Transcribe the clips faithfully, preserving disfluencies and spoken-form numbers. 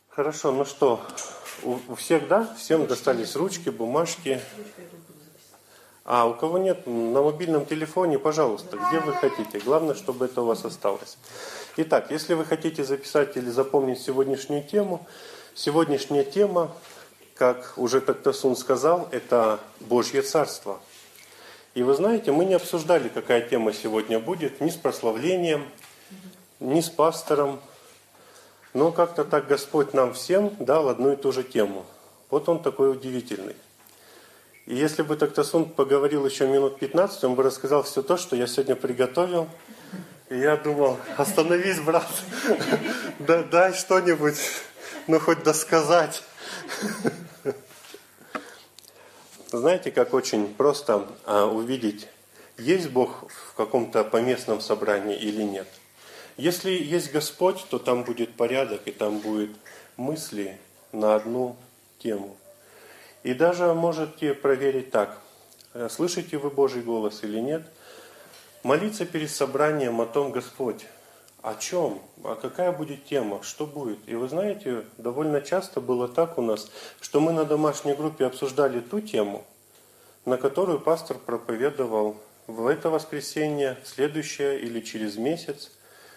Хорошо, ну что, у, у всех, да? Всем достались ручки, бумажки. А у кого нет, на мобильном телефоне, пожалуйста, где вы хотите. Главное, чтобы это у вас осталось. Итак, если вы хотите записать или запомнить сегодняшнюю тему, сегодняшняя тема, как уже Тактасун сказал, это Божье Царство. И вы знаете, мы не обсуждали, какая тема сегодня будет, ни с прославлением, ни с пастором. Но как-то так Господь нам всем дал одну и ту же тему. Вот он такой удивительный. И если бы Тактасун поговорил еще минут пятнадцать, он бы рассказал все то, что я сегодня приготовил. И я думал, остановись, брат, дай что-нибудь, ну хоть досказать. Знаете, как очень просто а, увидеть, есть Бог в каком-то поместном собрании или нет. Если есть Господь, то там будет порядок, и там будут мысли на одну тему. И даже можете проверить так, слышите вы Божий голос или нет. Молиться перед собранием о том, Господь, о чем, а какая будет тема, что будет. И вы знаете, довольно часто было так у нас, что мы на домашней группе обсуждали ту тему, на которую пастор проповедовал в это воскресенье, следующее или через месяц.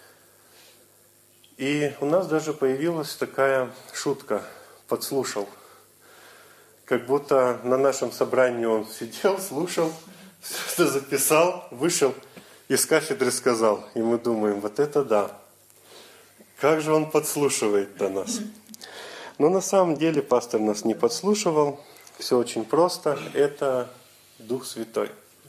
И у нас даже появилась такая шутка, подслушал. Как будто на нашем собрании он сидел, слушал, все это записал, вышел и с кафедры сказал. И мы думаем, вот это да. Как же он подслушивает-то нас? Но на самом деле пастор нас не подслушивал. Все очень просто. Это Дух Святой.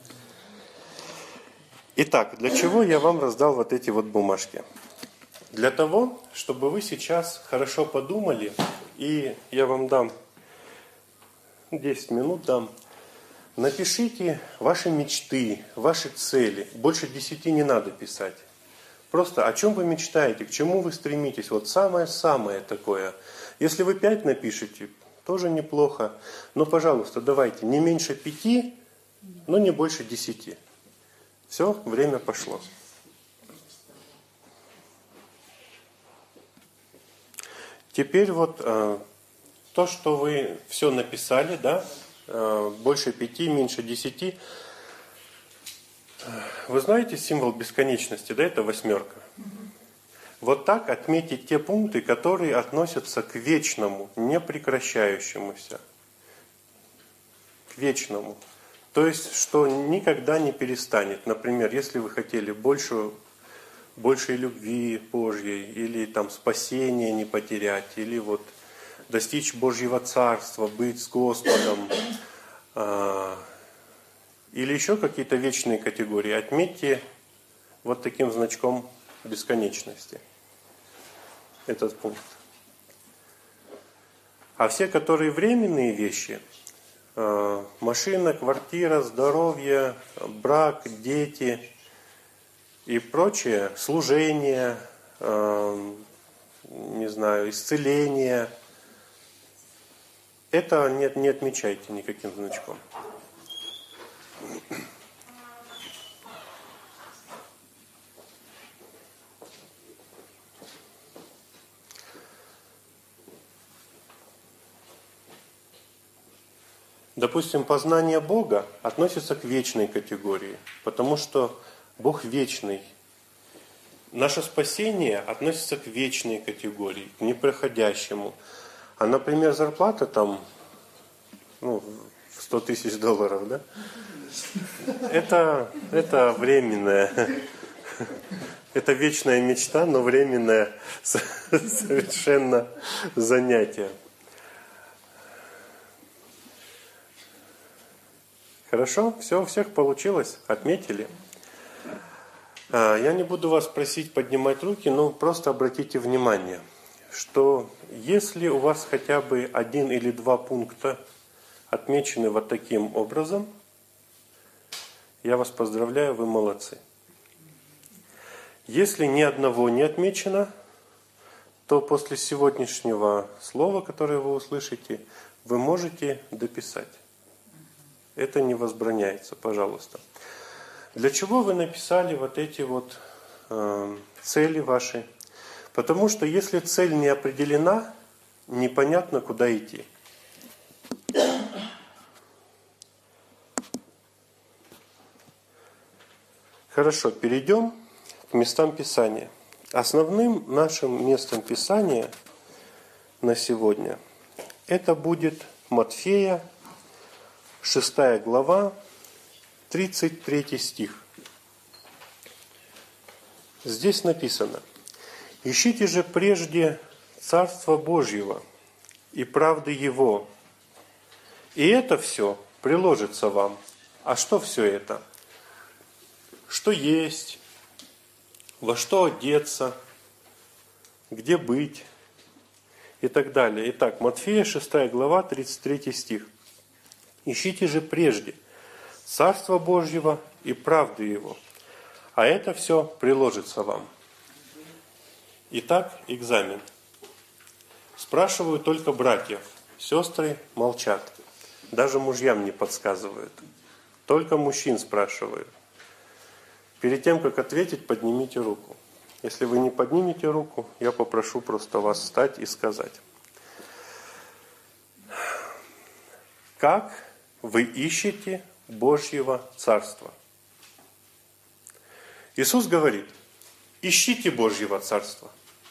Итак, для чего я вам раздал вот эти вот бумажки? Для того, чтобы вы сейчас хорошо подумали, и я вам дам десять минут, дам. Напишите ваши мечты, ваши цели. Больше десяти не надо писать. Просто о чем вы мечтаете, к чему вы стремитесь. Вот самое-самое такое. Если вы пять напишите, тоже неплохо. Но, пожалуйста, давайте не меньше пяти, но не больше десяти. Все, время пошло. Теперь вот э, то, что вы все написали, да, э, больше пяти, меньше десяти. Вы знаете символ бесконечности, да, это восьмерка. Вот так отметить те пункты, которые относятся к вечному, непрекращающемуся. К вечному. То есть, что никогда не перестанет. Например, если вы хотели большую большей любви Божьей, или там спасения не потерять, или вот достичь Божьего Царства, быть с Господом, э, или еще какие-то вечные категории, отметьте вот таким значком бесконечности этот пункт. А все, которые временные вещи, э, машина, квартира, здоровье, брак, дети и прочее, служение, э, не знаю, исцеление, это не, не отмечайте никаким значком. Допустим, познание Бога относится к вечной категории, потому что Бог вечный. Наше спасение относится к вечной категории, к непроходящему. А, например, зарплата там, ну, в сто тысяч долларов, да? Это, это временная, это вечная мечта, но временное совершенно занятие. Хорошо? Все, у всех получилось? Отметили? Я не буду вас просить поднимать руки, но просто обратите внимание, что если у вас хотя бы один или два пункта отмечены вот таким образом, я вас поздравляю, вы молодцы. Если ни одного не отмечено, то после сегодняшнего слова, которое вы услышите, вы можете дописать. Это не возбраняется, пожалуйста. Для чего вы написали вот эти вот э, цели ваши? Потому что если цель не определена, непонятно, куда идти. Хорошо, перейдем к местам Писания. Основным нашим местом Писания на сегодня это будет Матфея, шестая глава, тридцать третий стих. Здесь написано: «Ищите же прежде Царства Божьего и правды Его, и это все приложится вам». А что все это? Что есть, во что одеться, где быть и так далее. Итак, Матфея, шестая глава, тридцать третий стих. «Ищите же прежде Царства Божьего и правды Его, а это все приложится вам». Итак, экзамен. Спрашиваю только братьев, сестры молчат. Даже мужьям не подсказывают. Только мужчин спрашиваю. Перед тем, как ответить, поднимите руку. Если вы не поднимете руку, я попрошу просто вас встать и сказать. Как вы ищете Божьего Царства? Иисус говорит: ищите Божьего Царства.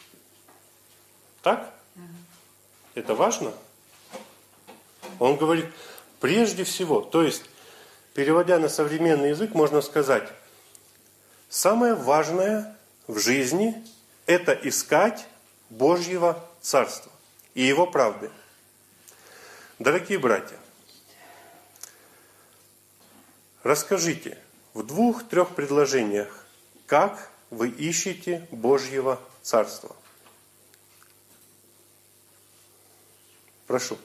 Так? Это важно? Он говорит, прежде всего, то есть, переводя на современный язык, можно сказать, самое важное в жизни – это искать Божьего Царства и Его правды. Дорогие братья, расскажите в двух-трех предложениях, как вы ищете Божьего Царства. Прошу.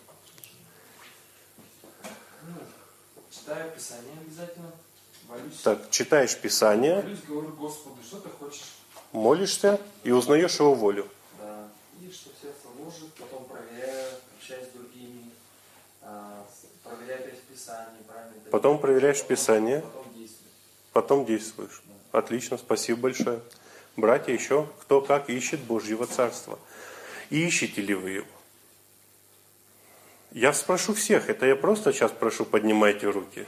Ну, читаю Писание обязательно. Молюсь. Так, читаешь Писание. Молюсь, говорю Господу, что ты хочешь? Молишься и узнаешь Его волю. Да. И что сердце ложит, потом проверяю, общаюсь с другими, а, проверяю опять Писание, правильно? Потом проверяешь Писание. Потом действую. Потом действуешь. Да. Отлично, спасибо большое. Братья, еще кто как ищет Божьего Царства. И ищете ли вы его? Я спрошу всех, это я просто сейчас прошу, поднимайте руки.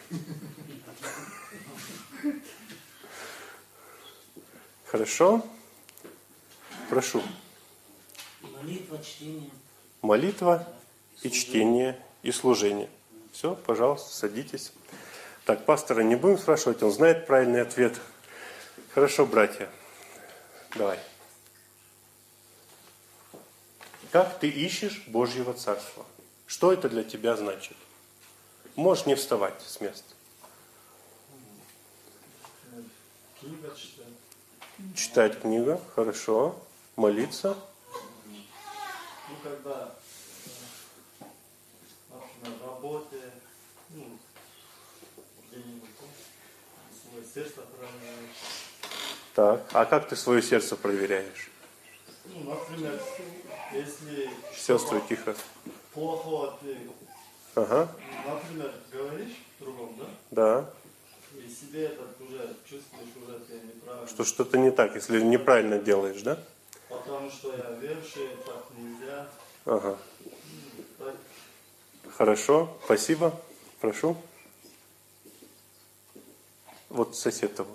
Хорошо? Прошу. Молитва, чтение. Молитва и чтение, и служение. Все, пожалуйста, садитесь. Так, пастора не будем спрашивать, он знает правильный ответ. Хорошо, братья. Давай. Как ты ищешь Божьего Царства? Что это для тебя значит? Можешь не вставать с места. Книга читать. Читать книгу, хорошо. Молиться. Ну, когда, э, например, на работе, ну, где-нибудь, свое сердце проверяешь. Так, а как ты свое сердце проверяешь? Ну, например, если Сестры, что-то тихо. плохого ты, Ага, например, говоришь другому, да? да. И себе это уже чувствуешь, уже ты неправильно. Что что-то не так, если неправильно делаешь, да? Потому что я верующий, так нельзя. Ага. Ну, так. Хорошо, спасибо. Прошу. Вот сосед того.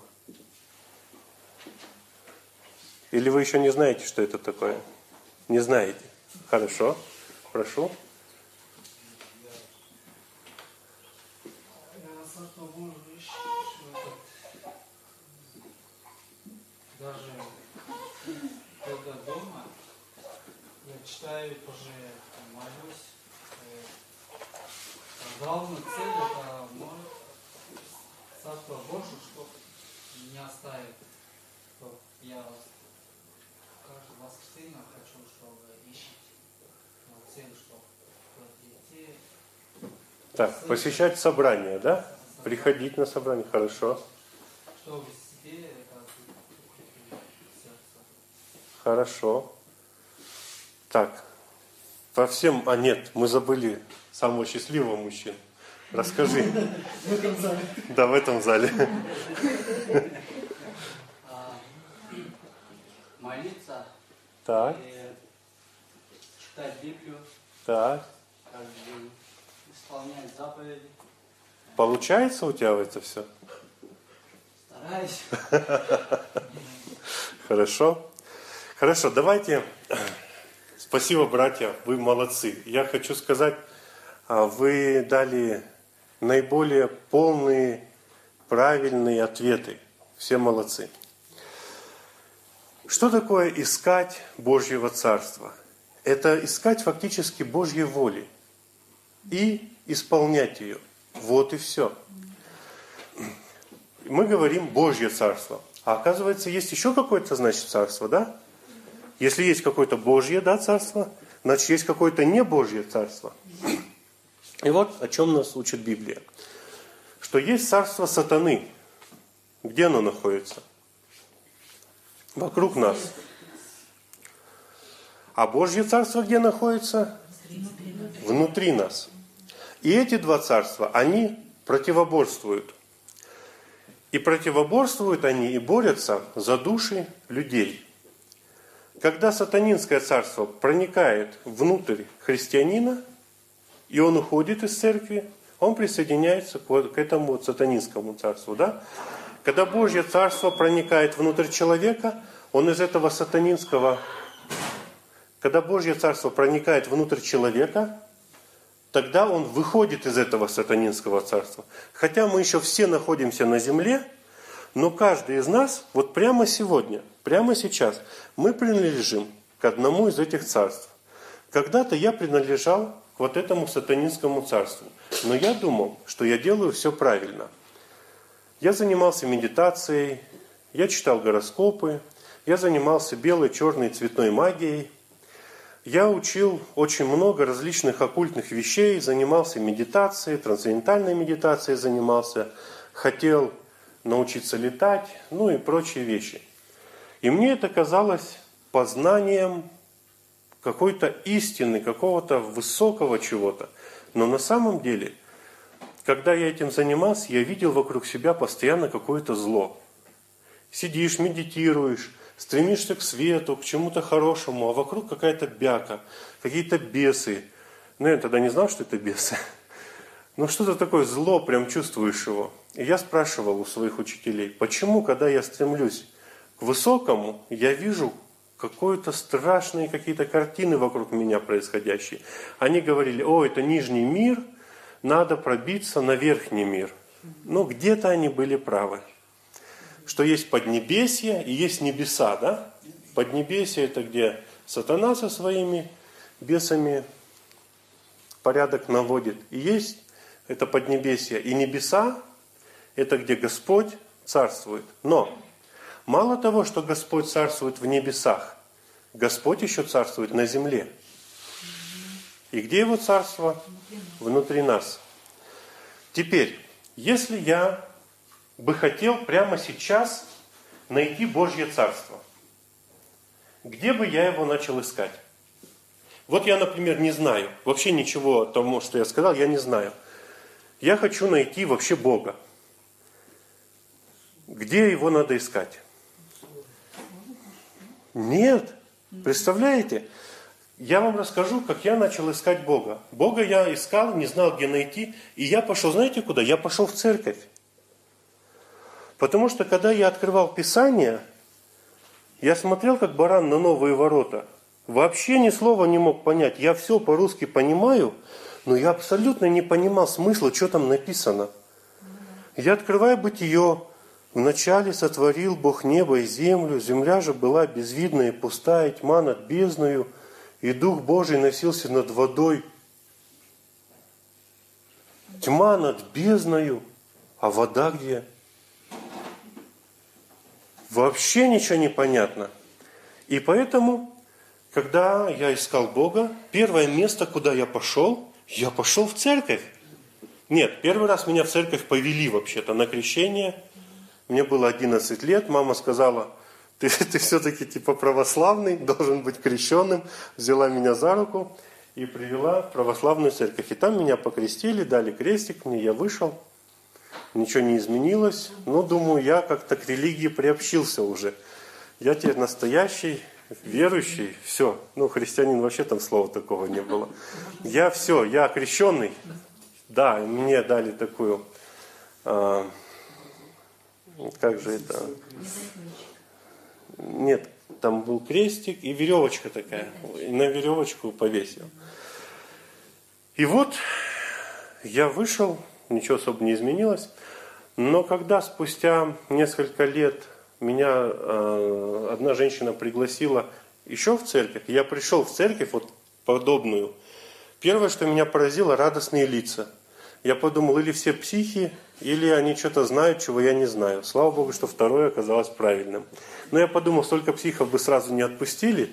Или вы еще не знаете, что это такое? Не знаете? Хорошо. Прошу. Царство Божие ищет, даже когда дома, я читаю, тоже молюсь. Главная цель это мой Царство Божие, чтобы не оставить. Я каждое воскресенье хочу, чтобы ищите. Цель, чтобы прийти. Так, посещать собрание, да? Приходить на собрание, хорошо. Чтобы себе это сердце. Хорошо. Так, по всем... А нет, мы забыли самого счастливого мужчину. Расскажи. В этом зале. Да, в этом зале. молиться Так, и читать Библию, Так. как бы исполнять заповеди. Получается у тебя это все? Стараюсь. Хорошо. Хорошо, давайте. Спасибо, братья, вы молодцы. Я хочу сказать, вы дали наиболее полные, правильные ответы. Все молодцы. Что такое искать Божьего Царства? Это искать фактически Божьей воли и исполнять ее. Вот и все. Мы говорим Божье Царство. А оказывается, есть еще какое-то, значит, Царство, да? Если есть какое-то Божье, да, Царство, значит, есть какое-то не Божье Царство. И вот о чем нас учит Библия. Что есть царство сатаны. Где оно находится? Вокруг нас. А Божье Царство где находится? Внутри нас. И эти два царства, они противоборствуют. И противоборствуют они и борются за души людей. Когда сатанинское царство проникает внутрь христианина, и он уходит из церкви, он присоединяется к этому сатанинскому царству. Да? Когда Божье Царство проникает внутрь человека, он из этого сатанинского... Когда Божье Царство проникает внутрь человека, тогда он выходит из этого сатанинского царства. Хотя мы еще все находимся на земле, но каждый из нас, вот прямо сегодня, прямо сейчас, мы принадлежим к одному из этих царств. Когда-то я принадлежал к вот этому сатанинскому царству. Но я думал, что я делаю все правильно. Я занимался медитацией, я читал гороскопы, я занимался белой, черной, цветной магией. Я учил очень много различных оккультных вещей, занимался медитацией, трансцендентальной медитацией занимался, хотел научиться летать, ну и прочие вещи. И мне это казалось познанием какой-то истины, какого-то высокого чего-то. Но на самом деле, когда я этим занимался, я видел вокруг себя постоянно какое-то зло. Сидишь, медитируешь, стремишься к свету, к чему-то хорошему, а вокруг какая-то бяка, какие-то бесы. Ну, я тогда не знал, что это бесы. Но что-то такое зло, прям чувствуешь его. И я спрашивал у своих учителей, почему, когда я стремлюсь к высокому, я вижу какие-то страшные какие-то картины вокруг меня происходящие. Они говорили, о, это нижний мир, надо пробиться на верхний мир. Ну, где-то они были правы. Что есть поднебесье и есть небеса, да? Поднебесье – это где сатана со своими бесами порядок наводит. И есть это поднебесье. И небеса – это где Господь царствует. Но мало того, что Господь царствует в небесах, Господь еще царствует на земле. И где Его царство? Внутри нас. Теперь, если я бы хотел прямо сейчас найти Божье Царство, где бы я его начал искать? Вот я, например, не знаю, вообще ничего о том, что я сказал, я не знаю. Я хочу найти вообще Бога. Где его надо искать? Нет. Представляете? Я вам расскажу, как я начал искать Бога. Бога я искал, не знал, где найти. И я пошел, знаете куда? Я пошел в церковь. Потому что, когда я открывал Писание, я смотрел, как баран на новые ворота. Вообще ни слова не мог понять. Я все по-русски понимаю, но я абсолютно не понимал смысла, что там написано. Я открываю Бытие. Вначале сотворил Бог небо и землю, земля же была безвидная и пустая, тьма над бездною, и Дух Божий носился над водой. Тьма над бездною, а вода где? Вообще ничего не понятно. И поэтому, когда я искал Бога, первое место, куда я пошел, я пошел в церковь. Нет, первый раз меня в церковь повели вообще-то на крещение. Мне было одиннадцать лет, мама сказала, ты, ты все-таки типа православный, должен быть крещенным. Взяла меня за руку и привела в православную церковь. И там меня покрестили, дали крестик мне, я вышел. Ничего не изменилось. Но, думаю, я как-то к религии приобщился уже. Я теперь настоящий верующий, все. Ну, христианин вообще там слова такого не было. Я все, я крещенный. Да, мне дали такую, а, как же это? Нет, там был крестик и веревочка такая. И на веревочку повесил. И вот я вышел, ничего особо не изменилось. Но когда спустя несколько лет меня э, одна женщина пригласила еще в церковь, я пришел в церковь вот подобную. Первое, что меня поразило, радостные лица. Я подумал, или все психи, или они что-то знают, чего я не знаю. Слава Богу, что второе оказалось правильным. Но я подумал, столько психов бы сразу не отпустили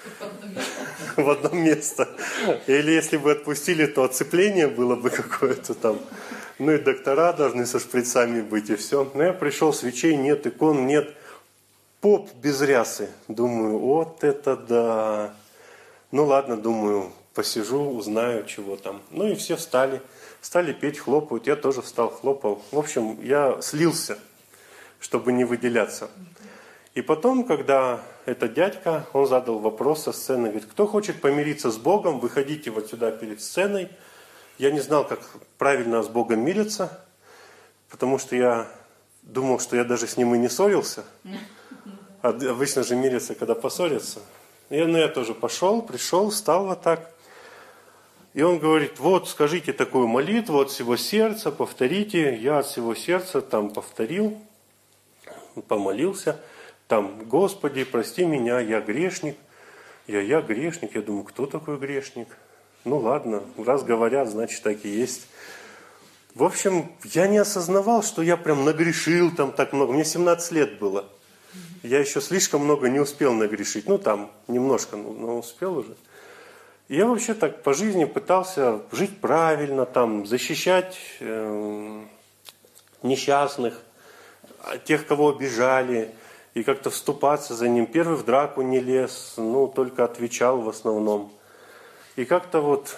в одно место. Или если бы отпустили, то оцепление было бы какое-то там. Ну и доктора должны со шприцами быть, и все. Но я пришел, свечей нет, икон нет. Поп без рясы. Думаю, вот это да. Ну ладно, думаю, посижу, узнаю, чего там. Ну и все встали. Стали петь, хлопают. Я тоже встал, хлопал. В общем, я слился, чтобы не выделяться. И потом, когда этот дядька, он задал вопрос со сцены, говорит, кто хочет помириться с Богом, выходите вот сюда перед сценой. Я не знал, как правильно с Богом мириться, потому что я думал, что я даже с ним и не ссорился. А обычно же мирятся, когда поссорятся. И, ну, я тоже пошел, пришел, встал вот так. И он говорит, вот скажите такую молитву от всего сердца, повторите. Я от всего сердца там повторил, помолился. Там, Господи, прости меня, я грешник. Я, я грешник. Я думаю, кто такой грешник? Ну ладно, раз говорят, значит так и есть. В общем, я не осознавал, что я прям нагрешил там так много. Мне семнадцать лет было. Я еще слишком много не успел нагрешить. Ну там, немножко, но успел уже. И я вообще так по жизни пытался жить правильно, там, защищать э, несчастных, тех, кого обижали, и как-то вступаться за ним. Первый в драку не лез, ну, только отвечал в основном. И как-то вот,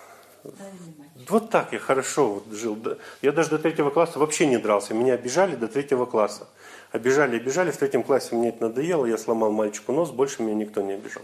вот так я хорошо вот жил. Я даже до третьего класса вообще не дрался. Меня обижали до третьего класса. Обижали, обижали. В третьем классе мне это надоело. Я сломал мальчику нос. Больше меня никто не обижал.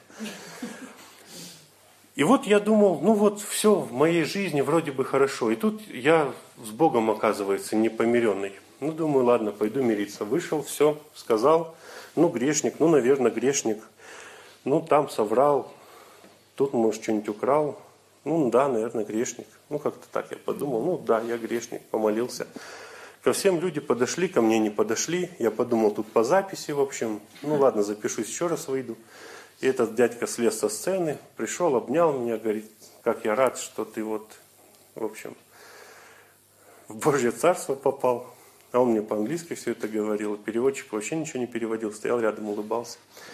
И вот я думал, ну вот все в моей жизни вроде бы хорошо. И тут я с Богом, оказывается, непомиренный. Ну, думаю, ладно, пойду мириться. Вышел, все, сказал. Ну, грешник, ну, наверное, грешник. Ну, там соврал. Тут, может, что-нибудь украл. Ну, да, наверное, грешник. Ну, как-то так я подумал. Ну, да, я грешник, помолился. Ко всем люди подошли, ко мне не подошли. Я подумал, тут по записи, в общем. Ну, ладно, запишусь, еще раз выйду. И этот дядька слез со сцены, пришел, обнял меня, говорит, как я рад, что ты вот, в общем, в Божье Царство попал. А он мне по-английски все это говорил. Переводчик вообще ничего не переводил, стоял рядом, улыбался.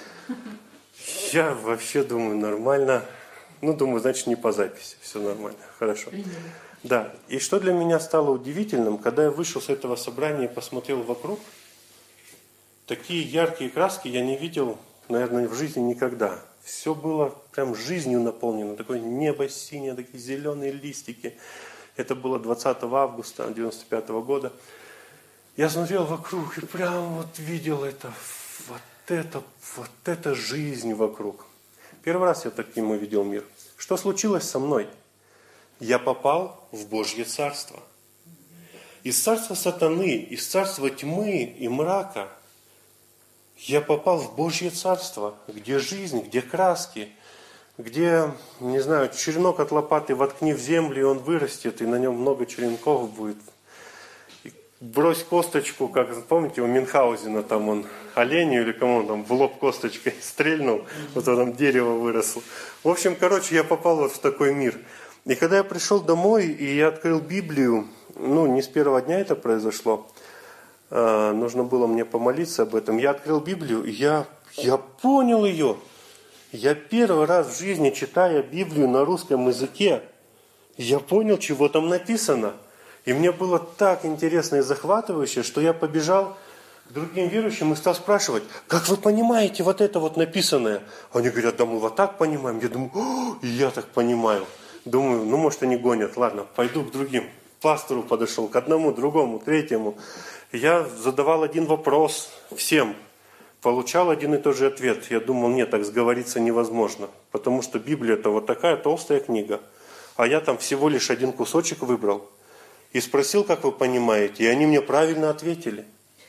Я вообще думаю, нормально. Ну, думаю, значит, не по записи. Все нормально, хорошо. Да, и что для меня стало удивительным, когда я вышел с этого собрания и посмотрел вокруг, такие яркие краски я не видел, наверное, в жизни никогда. Все было прям жизнью наполнено. Такое небо синее, такие зеленые листики. Это было двадцатого августа девяносто пятого года. Я смотрел вокруг и прям вот видел это, вот это, вот это жизнь вокруг. Первый раз я таким увидел мир. Что случилось со мной? Я попал в Божье Царство. Из царства сатаны, из царства тьмы и мрака я попал в Божье Царство, где жизнь, где краски, где, не знаю, черенок от лопаты воткни в землю, и он вырастет, и на нем много черенков будет. И брось косточку, как, помните, у Мюнхгаузена, там он оленю или кому он там в лоб косточкой стрельнул, вот там дерево выросло. В общем, короче, я попал вот в такой мир. И когда я пришел домой, и я открыл Библию, ну, не с первого дня это произошло, а, нужно было мне помолиться об этом. Я открыл Библию, и я, я понял ее. Я первый раз в жизни, читая Библию на русском языке, я понял, чего там написано. И мне было так интересно и захватывающе, что я побежал к другим верующим и стал спрашивать, как вы понимаете вот это вот написанное? Они говорят, да мы вот так понимаем. Я думаю, о, и я так понимаю. Думаю, ну может они гонят, ладно, пойду к другим. К пастору подошел, к одному, другому, третьему. Я задавал один вопрос всем. получал один и тот же ответ. Я думал, нет, так сговориться невозможно, потому что Библия это вот такая толстая книга, а я там всего лишь один кусочек выбрал и спросил, как вы понимаете, и они мне правильно ответили.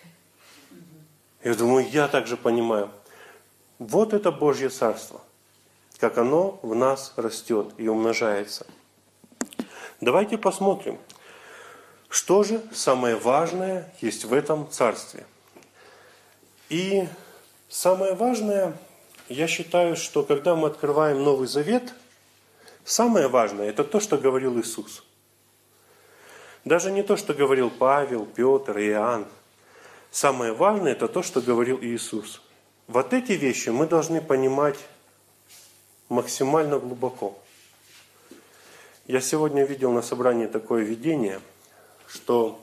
Я думаю, я также понимаю. Вот это Божье Царство, как оно в нас растет и умножается. Давайте посмотрим, что же самое важное есть в этом Царстве. И самое важное, я считаю, что когда мы открываем Новый Завет, самое важное – это то, что говорил Иисус. Даже не то, что говорил Павел, Петр, Иоанн. Самое важное – это то, что говорил Иисус. Вот эти вещи мы должны понимать максимально глубоко. Я сегодня видел на собрании такое видение, что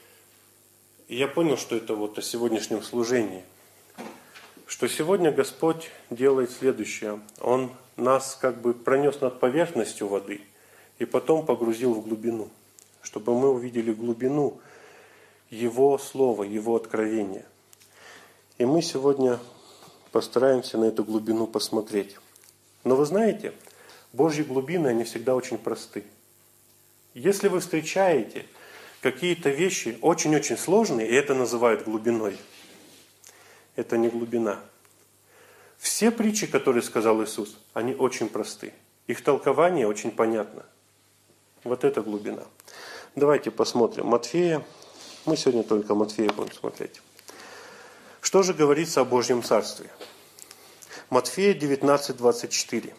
я понял, что это вот о сегодняшнем служении. Что сегодня Господь делает следующее. Он нас как бы пронес над поверхностью воды и потом погрузил в глубину, чтобы мы увидели глубину Его Слова, Его откровения. И мы сегодня постараемся на эту глубину посмотреть. Но вы знаете, Божьи глубины, они всегда очень просты. Если вы встречаете какие-то вещи очень-очень сложные, и это называют глубиной, это не глубина. Все притчи, которые сказал Иисус, они очень просты. Их толкование очень понятно. Вот это глубина. Давайте посмотрим Матфея. Мы сегодня только Матфея будем смотреть. Что же говорится о Божьем Царстве? Матфея девятнадцать, двадцать четыре.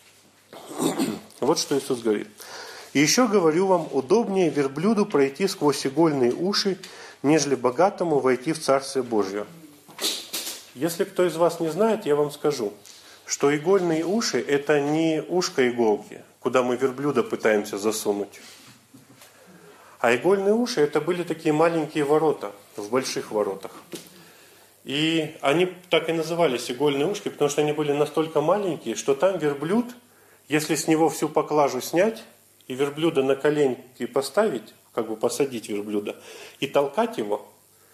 Вот что Иисус говорит. «И еще говорю вам, удобнее верблюду пройти сквозь игольные уши, нежели богатому войти в Царствие Божье». Если кто из вас не знает, я вам скажу, что игольные уши – это не ушко иголки, куда мы верблюда пытаемся засунуть. А игольные уши – это были такие маленькие ворота в больших воротах. И они так и назывались игольные ушки, потому что они были настолько маленькие, что там верблюд, если с него всю поклажу снять и верблюда на коленки поставить, как бы посадить верблюда, и толкать его.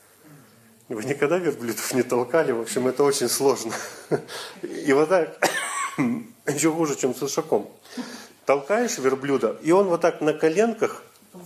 Вы никогда верблюдов не толкали, в общем, это очень сложно. И вот так, еще хуже, чем с ишаком. Толкаешь верблюда, и он вот так на коленках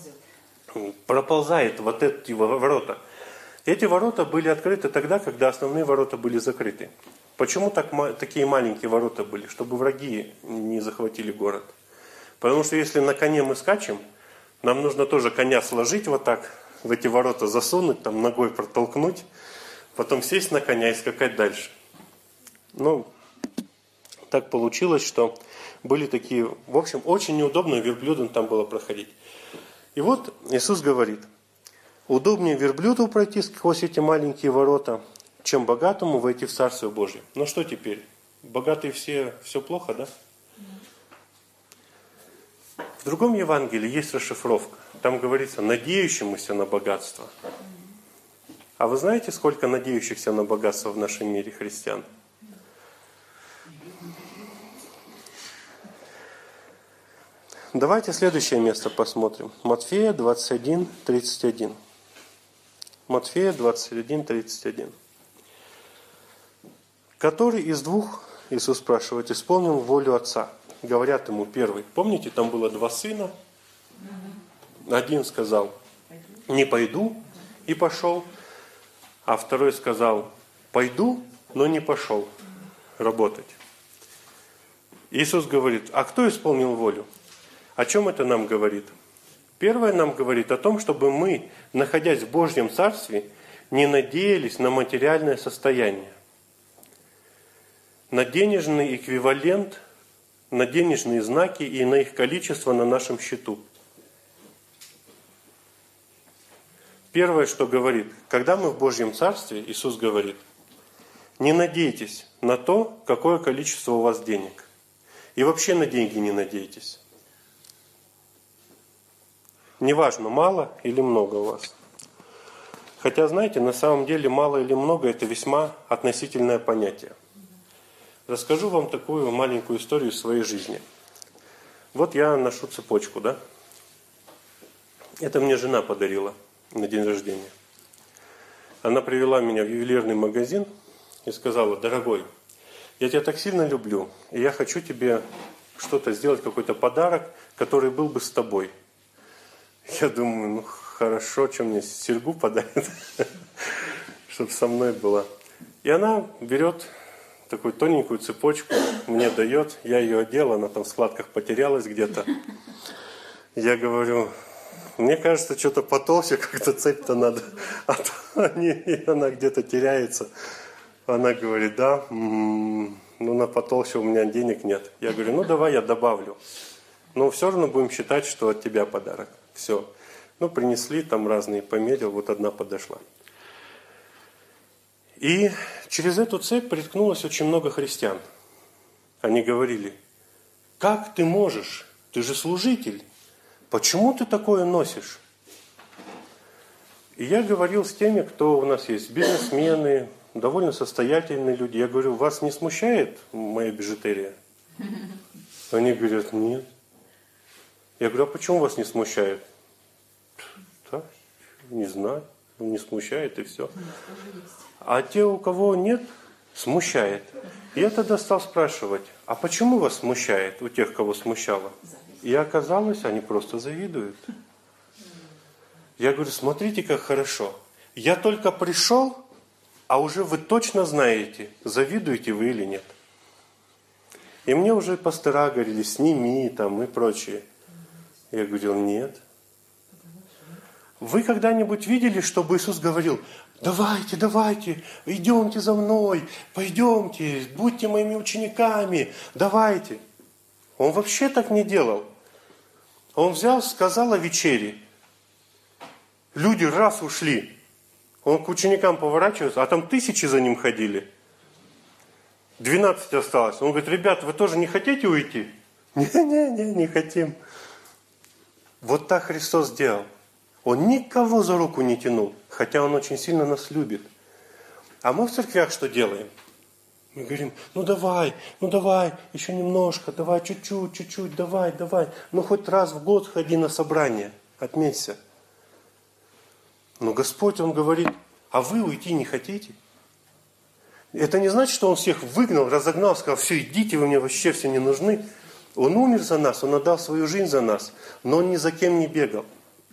проползает вот эти ворота. Эти ворота были открыты тогда, когда основные ворота были закрыты. Почему так, такие маленькие ворота были? Чтобы враги не захватили город. Потому что если на коне мы скачем, нам нужно тоже коня сложить вот так, в эти ворота засунуть, там ногой протолкнуть, потом сесть на коня и скакать дальше. Ну, так получилось, что были такие, в общем, очень неудобно верблюдам там было проходить. И вот Иисус говорит, удобнее верблюду пройти сквозь эти маленькие ворота, чем богатому войти в Царствие Божье. Ну что теперь? Богатые все, все плохо, да? В другом Евангелии есть расшифровка. Там говорится, надеющемуся на богатство. А вы знаете, сколько надеющихся на богатство в нашем мире христиан? Давайте следующее место посмотрим. Матфея двадцать один, тридцать один. Матфея двадцать один, тридцать один. Который из двух, Иисус спрашивает, исполнил волю Отца? Говорят ему первый. Помните, там было два сына. Один сказал, не пойду, и пошел. А второй сказал, пойду, но не пошел работать. Иисус говорит, а кто исполнил волю? О чем это нам говорит? Первое нам говорит о том, чтобы мы, находясь в Божьем Царстве, не надеялись на материальное состояние, на денежный эквивалент, на денежные знаки и на их количество на нашем счету. Первое, что говорит, когда мы в Божьем Царстве, Иисус говорит, не надейтесь на то, какое количество у вас денег. И вообще на деньги не надейтесь. Неважно, мало или много у вас. Хотя, знаете, на самом деле мало или много – это весьма относительное понятие. Расскажу вам такую маленькую историю из своей жизни. Вот я ношу цепочку, да? Это мне жена подарила на день рождения. Она привела меня в ювелирный магазин, и сказала: дорогой, я тебя так сильно люблю, и я хочу тебе что-то сделать, какой-то подарок, который был бы с тобой. Я думаю, ну хорошо, что мне серьгу подарит, чтобы со мной была. И она берет такую тоненькую цепочку, мне дает, я ее одела, она там в складках потерялась где-то. Я говорю: мне кажется, что-то потолще, как-то цепь-то надо, а то не, она где-то теряется. Она говорит: да, м-м, ну на потолще у меня денег нет. Я говорю: ну давай я добавлю. Но все равно будем считать, что от тебя подарок. Все. Ну принесли, там разные померил, вот одна подошла. И через эту цепь приткнулось очень много христиан. Они говорили: как ты можешь? Ты же служитель. Почему ты такое носишь? И я говорил с теми, кто у нас есть, бизнесмены, довольно состоятельные люди. Я говорю: вас не смущает моя бижутерия? Они говорят: нет. Я говорю: а почему вас не смущает? Да, не знаю, не смущает и все. А те, у кого нет, смущает. И я тогда стал спрашивать: а почему вас смущает у тех, кого смущало? И оказалось, они просто завидуют. Я говорю: смотрите, как хорошо. Я только пришел, а уже вы точно знаете, завидуете вы или нет. И мне уже пастыра говорили: сними там и прочее. Я говорил: нет. Вы когда-нибудь видели, чтобы Иисус говорил: давайте, давайте, идемте за мной, пойдемте, будьте моими учениками, давайте. Он вообще так не делал. Он взял, сказал о вечере. Люди раз ушли. Он к ученикам поворачивается, а там тысячи за ним ходили. Двенадцать осталось. Он говорит: ребята, вы тоже не хотите уйти? Не-не-не, не хотим. Вот так Христос сделал. Он никого за руку не тянул, хотя Он очень сильно нас любит. А мы в церквях что делаем? Мы говорим: ну давай, ну давай, еще немножко, давай чуть-чуть, чуть-чуть, давай, давай. Ну хоть раз в год ходи на собрание, отметься. Но Господь, Он говорит: а вы уйти не хотите? Это не значит, что Он всех выгнал, разогнал, сказал: все, идите, вы мне вообще все не нужны. Он умер за нас, Он отдал свою жизнь за нас, но Он ни за кем не бегал.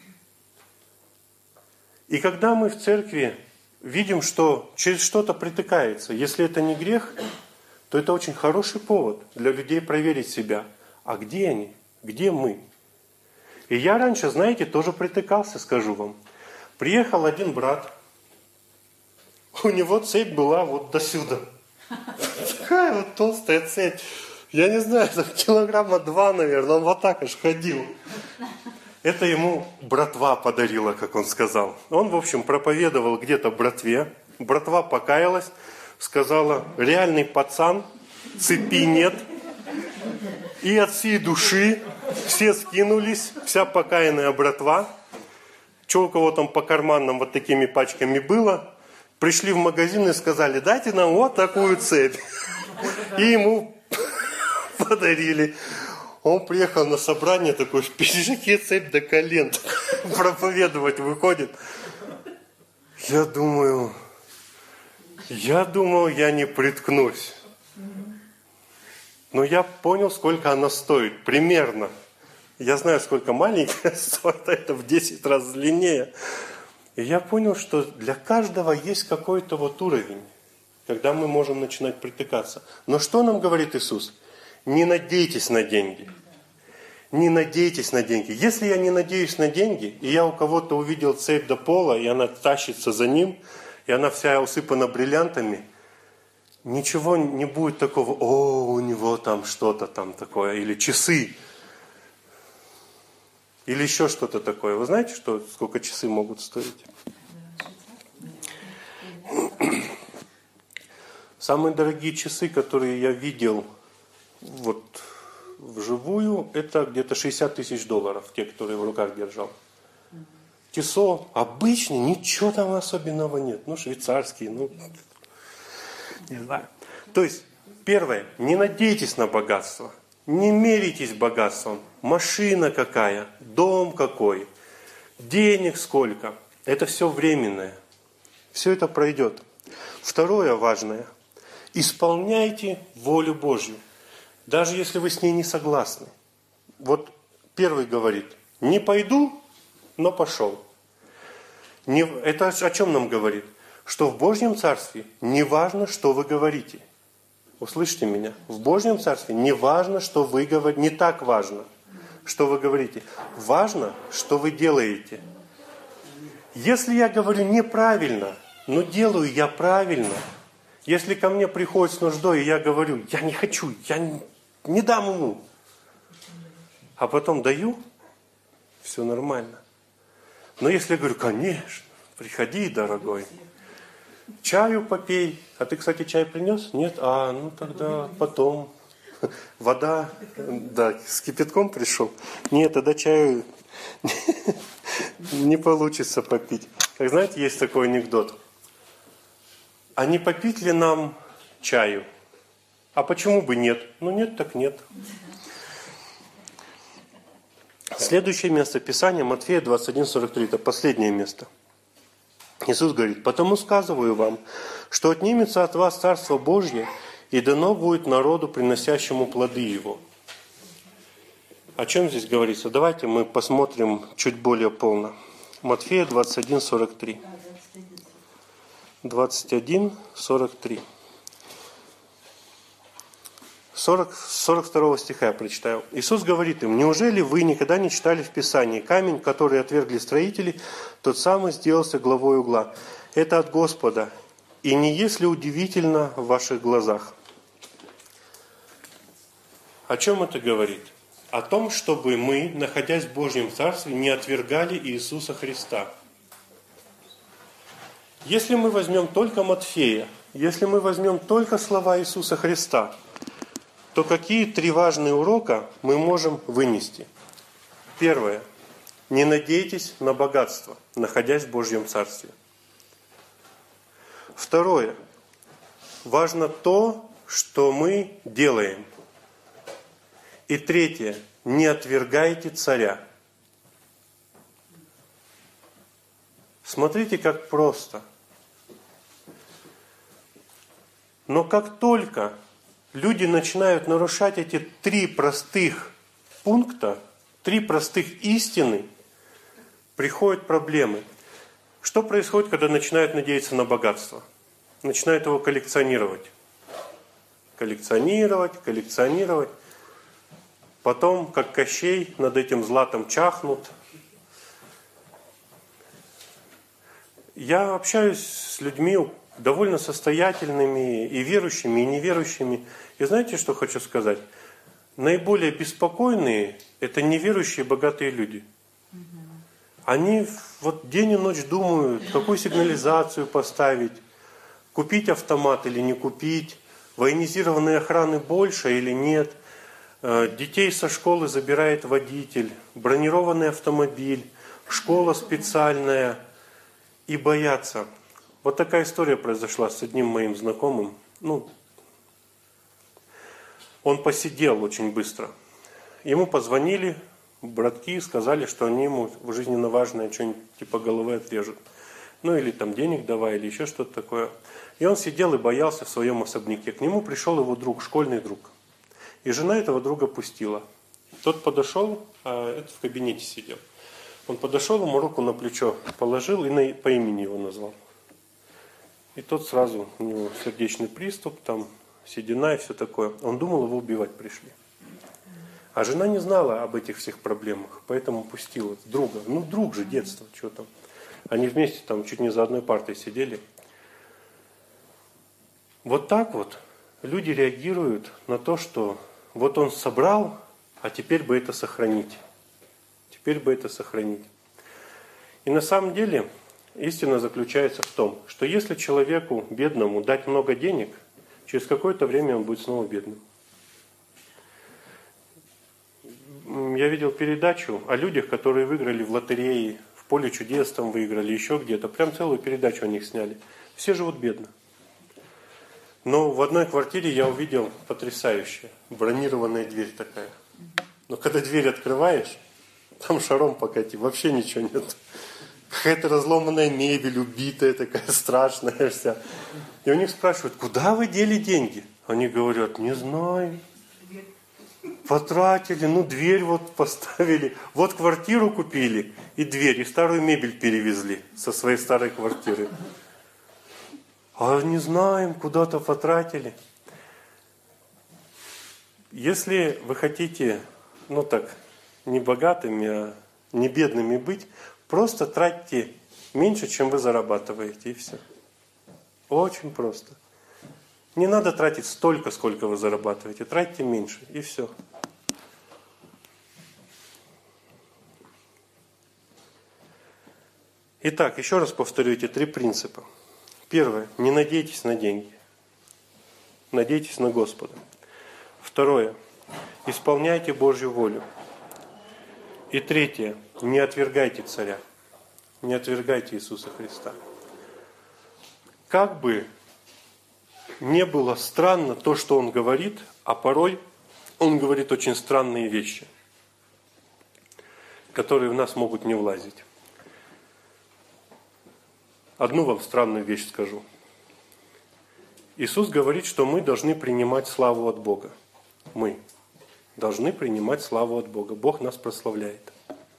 И когда мы в церкви видим, что через что-то притыкается, если это не грех, то это очень хороший повод для людей проверить себя. А где они? Где мы? И я раньше, знаете, тоже притыкался, скажу вам. Приехал один брат, у него цепь была вот до сюда. Такая вот толстая цепь. Я не знаю, там килограмма два, наверное, он вот так аж ходил. Это ему братва подарила, как он сказал. Он, в общем, проповедовал где-то братве. Братва покаялась, сказала: реальный пацан, цепи нет. И от всей души все скинулись, вся покаянная братва. Что у кого там по карманам вот такими пачками было, пришли в магазин и сказали: дайте нам вот такую цепь. И ему подарили. Он приехал на собрание такой в пиджаке, цепь до колен, проповедовать выходит. Я думаю, я думал, я не приткнусь. Но я понял, сколько она стоит, примерно. Я знаю, сколько маленькая стоит, а это в десять раз длиннее. И я понял, что для каждого есть какой-то вот уровень, когда мы можем начинать притыкаться. Но что нам говорит Иисус? Не надейтесь на деньги. Не надейтесь на деньги. Если я не надеюсь на деньги, и я у кого-то увидел цепь до пола, и она тащится за ним, и она вся усыпана бриллиантами, ничего не будет такого: о, у него там что-то там такое, или часы, или еще что-то такое. Вы знаете, что, сколько часы могут стоить? Самые дорогие часы, которые я видел вот вживую, это где-то шестьдесят тысяч долларов, те, которые в руках держал. Тесо обычный, ничего там особенного нет. Ну, швейцарские, ну, не знаю. То есть, первое, не надейтесь на богатство. Не меритесь богатством. Машина какая, дом какой, денег сколько. Это все временное. Все это пройдет. Второе важное. Исполняйте волю Божью, даже если вы с ней не согласны. Вот первый говорит, не пойду, но пошел. Не, это о чем нам говорит? Что в Божьем Царстве не важно, что вы говорите. Услышьте меня. В Божьем Царстве не важно, что вы говорите. Не так важно, что вы говорите. Важно, что вы делаете. Если я говорю неправильно, но делаю я правильно. Если ко мне приходит с нуждой, и я говорю, я не хочу, я не, не дам ему. А потом даю, все нормально. Но если я говорю, конечно, приходи, дорогой, чаю попей. А ты, кстати, чай принес? Нет? А, ну тогда потом. Вода, да, с кипятком пришел. Нет, тогда чаю не получится попить. Как знаете, есть такой анекдот. А не попить ли нам чаю? А почему бы нет? Ну нет, так нет. Следующее место Писания, Матфея двадцать один сорок три, это последнее место. Иисус говорит, «Потому сказываю вам, что отнимется от вас Царство Божье, и дано будет народу, приносящему плоды его». О чем здесь говорится? Давайте мы посмотрим чуть более полно. Матфея двадцать один сорок три. двадцать один сорок три. сорок, сорок второго стиха я прочитаю. Иисус говорит им, «Неужели вы никогда не читали в Писании? Камень, который отвергли строители, тот самый сделался главой угла. Это от Господа. И не есть ли удивительно в ваших глазах?» О чем это говорит? О том, чтобы мы, находясь в Божьем Царстве, не отвергали Иисуса Христа. Если мы возьмем только Матфея, если мы возьмем только слова Иисуса Христа, то какие три важные урока мы можем вынести? Первое. Не надейтесь на богатство, находясь в Божьем Царстве. Второе. Важно то, что мы делаем. И третье. Не отвергайте царя. Смотрите, как просто. Но как только люди начинают нарушать эти три простых пункта, три простых истины, приходят проблемы. Что происходит, когда начинают надеяться на богатство? Начинают его коллекционировать. Коллекционировать, коллекционировать. Потом, как Кощей, над этим златом чахнут. Я общаюсь с людьми довольно состоятельными, и верующими, и неверующими. И знаете, что хочу сказать? Наиболее беспокойные – это неверующие богатые люди. Они вот день и ночь думают, какую сигнализацию поставить, купить автомат или не купить, военизированной охраны больше или нет. Детей со школы забирает водитель, бронированный автомобиль, школа специальная, и боятся. Вот такая история произошла с одним моим знакомым. Ну, он посидел очень быстро. Ему позвонили, братки, сказали, что они ему жизненно важное что-нибудь типа головы отрежут. Ну или там денег давай, или еще что-то такое. И он сидел и боялся в своем особняке. К нему пришел его друг, школьный друг. И жена этого друга пустила. Тот подошел, а этот в кабинете сидел. Он подошел, ему руку на плечо положил и на, по имени его назвал. И тот сразу, у него сердечный приступ, там седина и все такое. Он думал, его убивать пришли. А жена не знала об этих всех проблемах, поэтому пустила друга. Ну, друг же, детство, что там. Они вместе там чуть не за одной партой сидели. Вот так вот люди реагируют на то, что вот он собрал, а теперь бы это сохранить. Теперь бы это сохранить. И на самом деле истина заключается в том, что если человеку бедному дать много денег, через какое-то время он будет снова бедным. Я видел передачу о людях, которые выиграли в лотерее, в поле чудес там выиграли, еще где-то. Прям целую передачу о них сняли. Все живут бедно. Но в одной квартире я увидел потрясающее. Бронированная дверь такая. Но когда дверь открываешь, там шаром покати, вообще ничего нет. какая-то разломанная мебель, убитая такая страшная вся. И у них спрашивают, куда вы дели деньги? Они говорят, не знаю. Потратили, ну дверь вот поставили, вот квартиру купили и дверь, и старую мебель перевезли со своей старой квартиры. А не знаем, куда-то потратили. Если вы хотите, ну так, не богатыми, а не бедными быть, просто тратьте меньше, чем вы зарабатываете, и все. Очень просто. Не надо тратить столько, сколько вы зарабатываете, тратьте меньше, и все. Итак, еще раз повторю эти три принципа. Первое. Не надейтесь на деньги. Надейтесь на Господа. Второе. Исполняйте Божью волю. И третье. Не отвергайте царя. Не отвергайте Иисуса Христа. Как бы не было странно то, что Он говорит, а порой Он говорит очень странные вещи, которые в нас могут не влазить. Одну вам странную вещь скажу. Иисус говорит, что мы должны принимать славу от Бога. Мы должны принимать славу от Бога. Бог нас прославляет.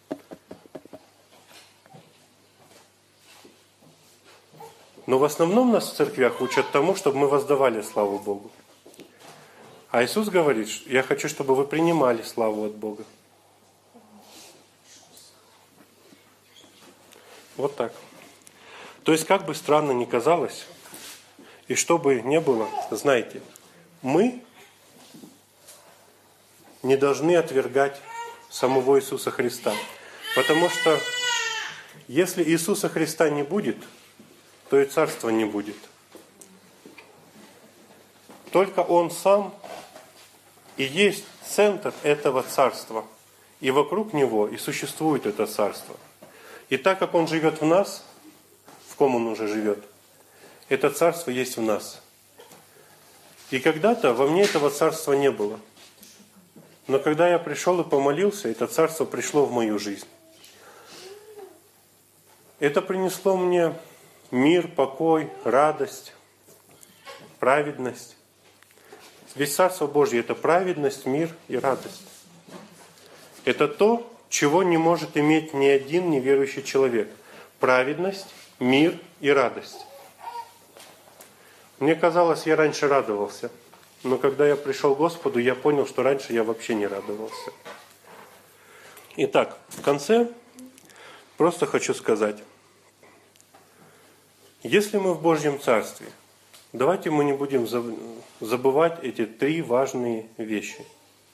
Но в основном нас в церквях учат тому, чтобы мы воздавали славу Богу. А Иисус говорит, я хочу, чтобы вы принимали славу от Бога. Вот так. То есть, как бы странно ни казалось, и что бы ни было, знайте, мы не должны отвергать самого Иисуса Христа. Потому что если Иисуса Христа не будет, то и царства не будет. Только Он сам и есть центр этого царства. И вокруг Него и существует это царство. И так как Он живет в нас, в ком Он уже живет, это царство есть в нас. И когда-то во мне этого царства не было. Но когда я пришел и помолился, это царство пришло в мою жизнь. Это принесло мне мир, покой, радость, праведность. Ведь Царство Божье – это праведность, мир и радость. Это то, чего не может иметь ни один неверующий человек. Праведность, мир и радость. Мне казалось, я раньше радовался. Но когда я пришел к Господу, я понял, что раньше я вообще не радовался. Итак, в конце просто хочу сказать. Если мы в Божьем Царстве, давайте мы не будем забывать эти три важные вещи.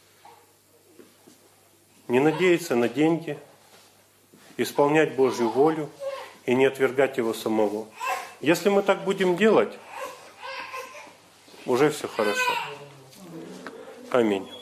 Не надеяться на деньги, исполнять Божью волю и не отвергать Его самого. Если мы так будем делать, уже все хорошо. Аминь.